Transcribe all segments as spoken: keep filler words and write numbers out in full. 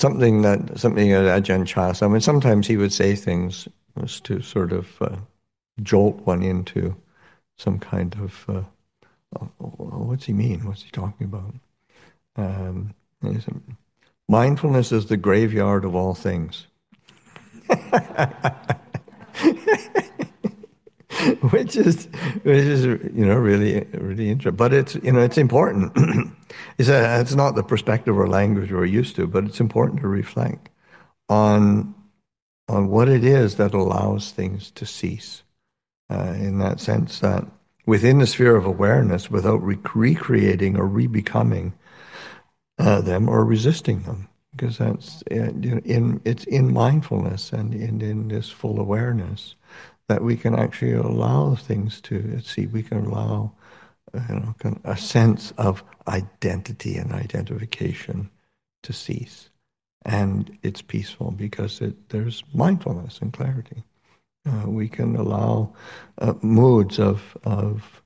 something that something at Ajahn Chah. I mean, sometimes he would say things as to sort of uh, jolt one into some kind of uh, oh, what's he mean? What's he talking about? Um, mindfulness is the graveyard of all things. which is which is you know really really interesting, but it's you know it's important. it's a, it's not the perspective or language we're used to, but it's important to reflect on on what it is that allows things to cease. Uh, in that sense, that within the sphere of awareness, without re- recreating or rebecoming uh, them or resisting them, because that's uh, you know, in it's in mindfulness and in in this full awareness that we can actually allow things to see. We can allow uh, you know, a sense of identity and identification to cease, and it's peaceful because it, there's mindfulness and clarity. Uh, we can allow uh, moods of of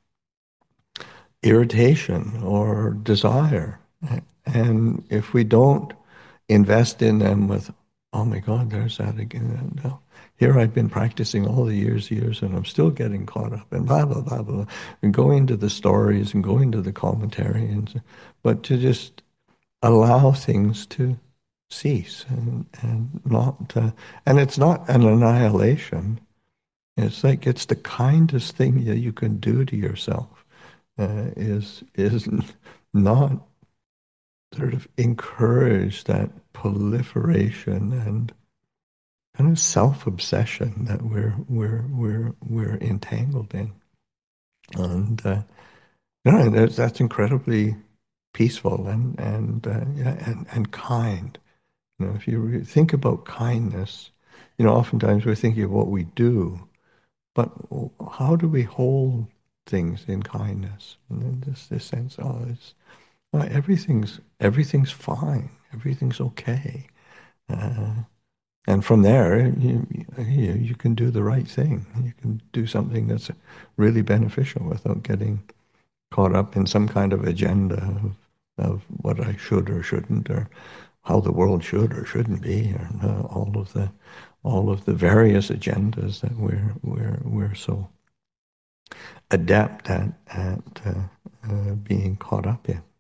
irritation or desire, and if we don't invest in them with, oh my God, there's that again. No. Here I've been practicing all the years, years, and I'm still getting caught up and blah, blah, blah, blah, and going to the stories and going to the commentary, and but to just allow things to cease and, and not, uh, and it's not an annihilation. It's like it's the kindest thing that you can do to yourself uh, is is not sort of encourage that proliferation and kind of self-obsession that we're we're we're we're entangled in, and uh, you know that's, that's incredibly peaceful and and uh, yeah, and and kind. You know, if you re- think about kindness, you know, oftentimes we're thinking of what we do, but how do we hold things in kindness? And then this this sense, oh, it's, oh, everything's everything's fine, everything's okay. Uh, And from there, you, you you can do the right thing. You can do something that's really beneficial without getting caught up in some kind of agenda of, of what I should or shouldn't, or how the world should or shouldn't be, or uh, all of the all of the various agendas that we're we're we're so adept at at uh, uh, being caught up in.